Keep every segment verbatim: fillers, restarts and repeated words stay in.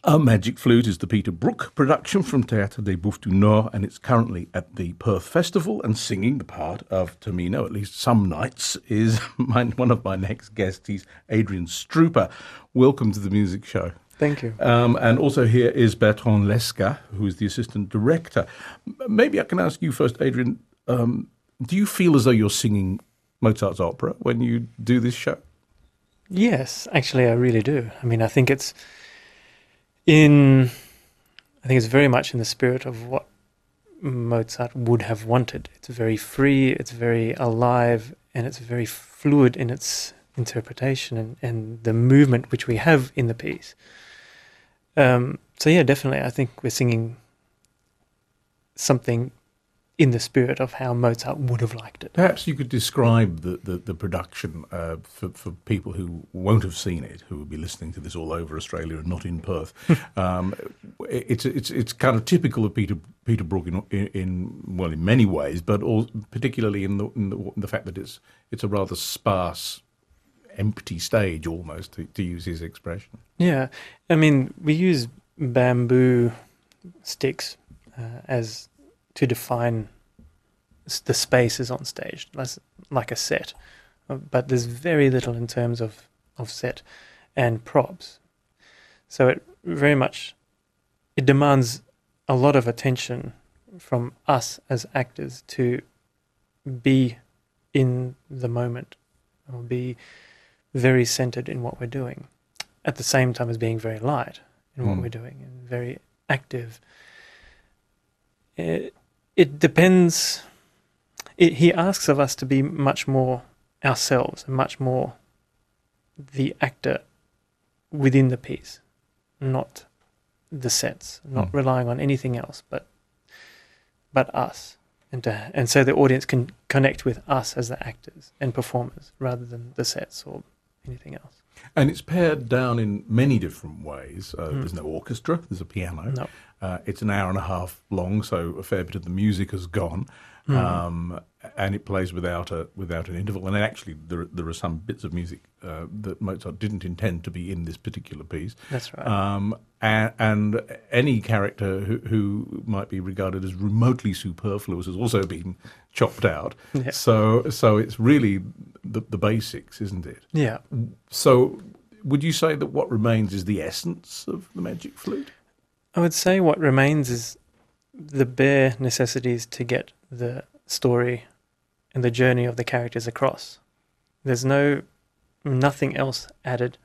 A Magic Flute is the Peter Brook production from Théâtre des Bouffes du Nord, and it's currently at the Perth Festival, and singing the part of Tamino, at least some nights, is my, one of my next guests. He's Adrian Strooper. Welcome to the music show. Thank you. Um, and also here is Bertrand Lesca, who is the assistant director. Maybe I can ask you first, Adrian, um, do you feel as though you're singing Mozart's opera when you do this show? Yes, actually I really do. I mean, I think it's in, I think it's very much in the spirit of what Mozart would have wanted. It's very free, it's very alive, and it's very fluid in its interpretation and, and the movement which we have in the piece. Um, so yeah, definitely, I think we're singing something in the spirit of how Mozart would have liked it. Perhaps you could describe the, the, the production uh, for, for people who won't have seen it, who will be listening to this all over Australia and not in Perth. um, it's it's it's kind of typical of Peter Peter Brook in, in, in well, in many ways, but all, particularly in the, in the in the fact that it's it's a rather sparse, empty stage almost, to, to use his expression. Yeah, I mean, we use bamboo sticks uh, as to define the spaces on stage, like a set. But there's very little in terms of, of set and props. So it very much, it demands a lot of attention from us as actors to be in the moment, or be very centered in what we're doing, at the same time as being very light in mm. what we're doing and very active. It, It depends. It, he asks of us to be much more ourselves, and much more the actor within the piece, not the sets, not mm. relying on anything else but but us, and to, and so the audience can connect with us as the actors and performers rather than the sets or anything else. And it's pared down in many different ways. Uh, mm. There's no orchestra, there's a piano. No. Uh, it's an hour and a half long, so a fair bit of the music has gone, mm. um, and it plays without a without an interval. And actually, there there are some bits of music uh, that Mozart didn't intend to be in this particular piece. That's right. Um, and, and any character who, who might be regarded as remotely superfluous has also been chopped out. Yeah. So so it's really the, the basics, isn't it? Yeah. So would you say that what remains is the essence of the Magic Flute? I would say what remains is the bare necessities to get the story and the journey of the characters across. There's no nothing else added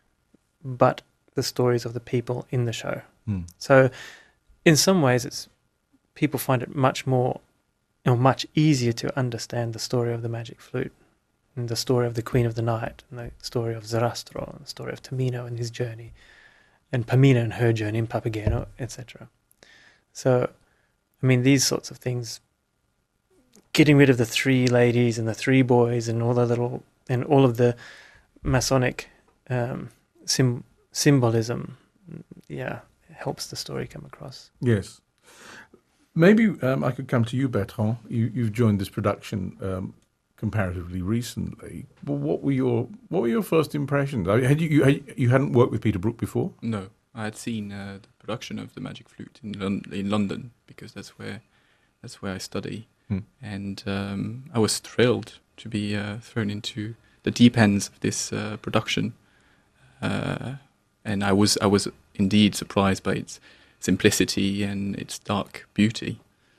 but the stories of the people in the show. Mm. So in some ways it's people find it much more or much easier to understand the story of the Magic Flute and the story of the Queen of the Night and the story of Zarastro and the story of Tamino and his journey, and Pamina and her journey in Papageno, et cetera. So, I mean, these sorts of things, getting rid of the three ladies and the three boys and all the little, and all of the Masonic um, sim- symbolism, yeah, helps the story come across. Yes. Maybe um, I could come to you, Bertrand. You, you've joined this production um, comparatively recently. Well, what were your what were your first impressions? I mean, had you, you had, you hadn't worked with Peter Brook before? No, I had seen uh, the production of the Magic Flute in Lon- in London, because that's where that's where I study, hmm. and um, I was thrilled to be uh, thrown into the deep ends of this uh, production, uh, and I was I was indeed surprised by its simplicity and its dark beauty,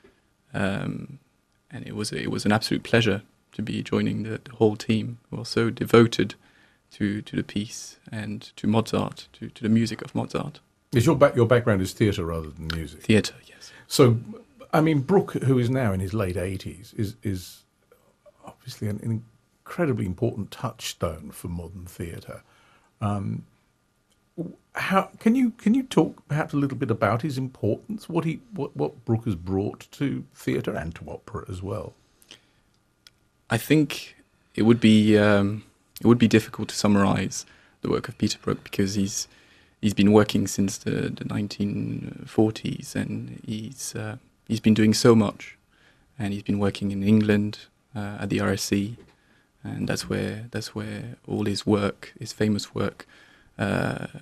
um, and it was it was an absolute pleasure to be joining the, the whole team who are so devoted to, to the piece and to Mozart, to, to the music of Mozart. Is your back, your background is theatre rather than music? Theatre, yes. So, I mean, Brook, who is now in his late eighties, is is obviously an, an incredibly important touchstone for modern theatre. Um, how can you can you talk perhaps a little bit about his importance, what he what, what Brook has brought to theatre and to opera as well? I think it would be um, it would be difficult to summarise the work of Peter Brook, because he's he's been working since the, the nineteen forties, and he's uh, he's been doing so much, and he's been working in England uh, at the R S C, and that's where that's where all his work, his famous work, uh,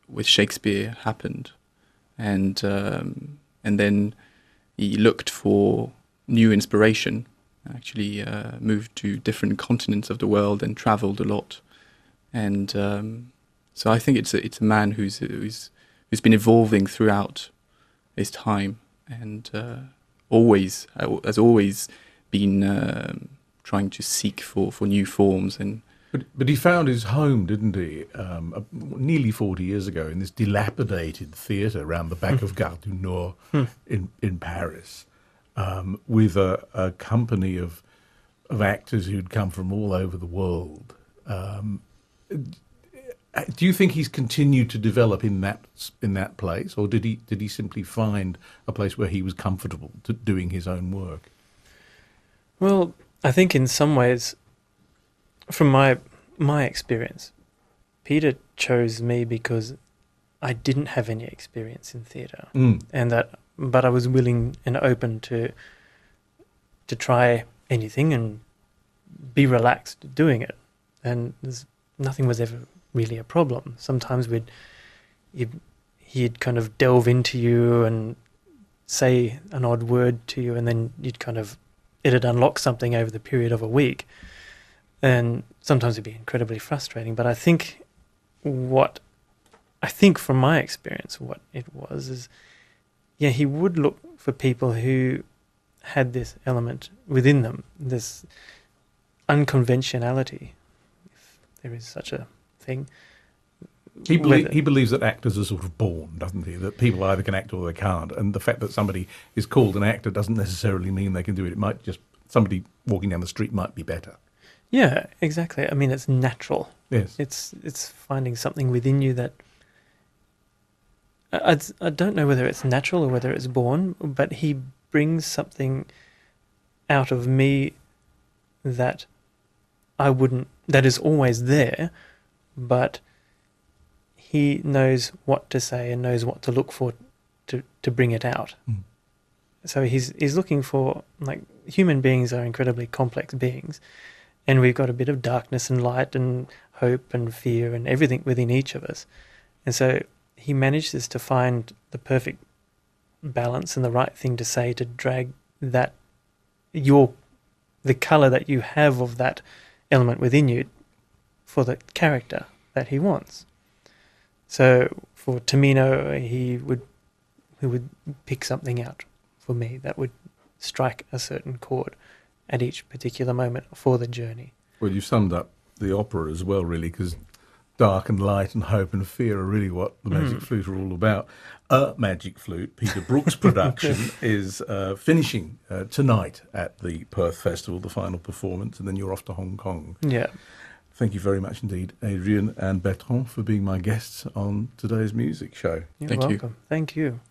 with Shakespeare happened, and um, and then he looked for new inspiration. Actually, uh, moved to different continents of the world and travelled a lot, and um, so I think it's a, it's a man who's who's who's been evolving throughout his time, and uh, always has always been um, trying to seek for, for new forms. And but but he found his home, didn't he? Um, uh, nearly forty years ago, in this dilapidated theatre around the back of Gare du Nord in in Paris, um, with a, a company of of actors who'd come from all over the world. Um, do you think he's continued to develop in that in that place, or did he did he simply find a place where he was comfortable to doing his own work? Well, I think in some ways, from my my experience, Peter chose me because I didn't have any experience in theatre, Mm. and that, but I was willing and open to to try anything and be relaxed doing it, and there's, nothing was ever really a problem. Sometimes we'd he'd, he'd kind of delve into you and say an odd word to you, and then you'd kind of it'd unlock something over the period of a week, and sometimes it'd be incredibly frustrating. But I think what I think from my experience, what it was is, yeah, he would look for people who had this element within them, this unconventionality, if there is such a thing. He, belie- Whether- he believes that actors are sort of born, doesn't he? That people either can act or they can't. And the fact that somebody is called an actor doesn't necessarily mean they can do it. It might just, somebody walking down the street might be better. Yeah, exactly. I mean, it's natural. Yes. It's it's finding something within you that I, I'd- I don't know whether it's natural or whether it's born, but he brings something out of me that I wouldn't, that is always there, but he knows what to say and knows what to look for to, to bring it out. Mm. So he's he's looking for, like, human beings are incredibly complex beings, and we've got a bit of darkness and light and hope and fear and everything within each of us. And so he manages to find the perfect balance and the right thing to say to drag that, your, the colour that you have of that element within you for the character that he wants. So for Tamino, he would he would pick something out for me that would strike a certain chord at each particular moment for the journey. Well, you summed up the opera as well, really, because dark and light and hope and fear are really what the Magic Mm. Flute are all about. A Magic Flute, Peter Brook's production, is uh, finishing uh, tonight at the Perth Festival, the final performance, and then you're off to Hong Kong. Yeah. Thank you very much indeed, Adrian and Bertrand, for being my guests on today's music show. You're Thank you. welcome. Thank you.